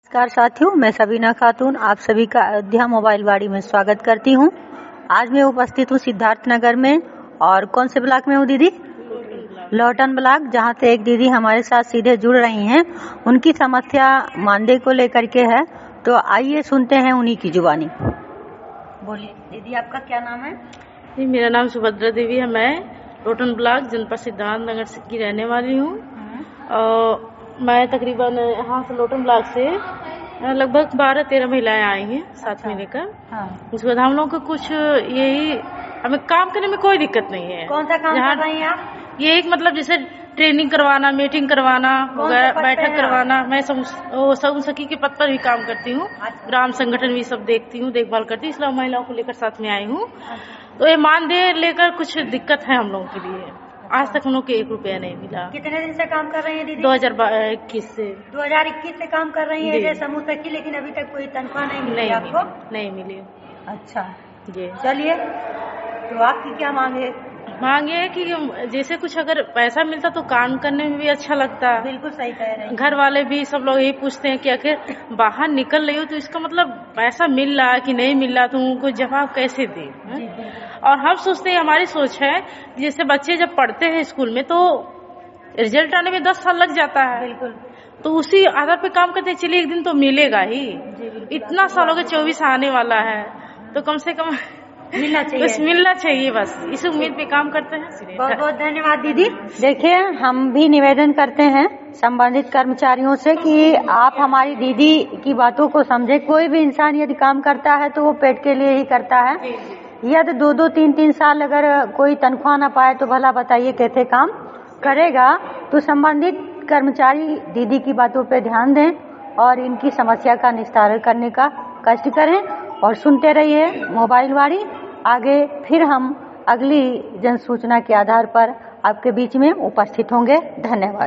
नमस्कार साथियों, मैं सबीना खातून आप सभी का अयोध्या मोबाइल वाड़ी में स्वागत करती हूँ। आज मैं उपस्थित हूँ सिद्धार्थ नगर में। और कौन से ब्लॉक में हूँ दीदी? लौटन ब्लॉक, जहाँ से एक दीदी हमारे साथ सीधे जुड़ रही हैं। उनकी समस्या मानदेय को लेकर के है, तो आइए सुनते हैं उन्हीं की जुबानी। बोलिए दीदी, आपका क्या नाम है? जी, मेरा नाम सुभद्रा देवी है। मैं लौटन ब्लॉक जनपद सिद्धार्थ नगर की रहने वाली हूँ। और मैं तकरीबन यहाँ से लौटन ब्लॉक से लगभग 12-13 महिलाएं आई हैं साथ में लेकर। उसके बाद हम लोग को कुछ यही, हमें काम करने में कोई दिक्कत नहीं है। कौन सा काम कर रही हैं आप? ये एक मतलब जैसे ट्रेनिंग करवाना, मीटिंग करवाना, बैठक करवाना। मैं समूह सखी के पद पर भी काम करती हूँ। ग्राम संगठन भी सब देखती हूँ, देखभाल करती हूँ, इसलिए महिलाओं को लेकर साथ में आई हूँ। तो ये मानदेय लेकर कुछ दिक्कत है हम लोगों के लिए। आज तक हम लोग को 1 रुपया नहीं मिला। कितने दिन से काम कर रही हैं दीदी? 2021 से। 2021 से काम कर रही है समूह सखी, लेकिन अभी तक कोई तनख्वाह नहीं मिली आपको? नहीं मिली। अच्छा जी, चलिए, तो आपकी क्या मांग है? मांग ये है कि जैसे कुछ अगर पैसा मिलता तो काम करने में भी अच्छा लगता। बिल्कुल सही कह रहे हैं। घर वाले भी सब लोग यही पूछते हैं कि आखिर बाहर निकल रही हो तो इसका मतलब पैसा मिल रहा है कि नहीं मिल रहा, तो उनको जवाब कैसे दे। और हम सोचते हैं, हमारी सोच है, जैसे बच्चे जब पढ़ते हैं स्कूल में तो रिजल्ट आने में 10 साल लग जाता है। बिल्कुल। तो उसी आधार पे काम करते हैं, चलिए एक दिन तो मिलेगा ही। इतना सालों के 24 आने वाला है, तो कम से कम मिलना चाहिए। बस मिलना चाहिए, बस इस उम्मीद पे काम करते हैं। बहुत बहुत धन्यवाद दीदी। देखिए, हम भी निवेदन करते हैं संबंधित कर्मचारियों से कि आप हमारी दीदी की बातों को समझे। कोई भी इंसान यदि काम करता है तो वो पेट के लिए ही करता है। यदि 2-2, 3-3 साल अगर कोई तनख्वाह ना पाए तो भला बताइए कैसे काम करेगा। तो संबंधित कर्मचारी दीदी की बातों पे ध्यान दें और इनकी समस्या का निस्तारण करने का कष्ट करें। और सुनते रहिए मोबाइल वाड़ी। आगे फिर हम अगली जन सूचना के आधार पर आपके बीच में उपस्थित होंगे। धन्यवाद।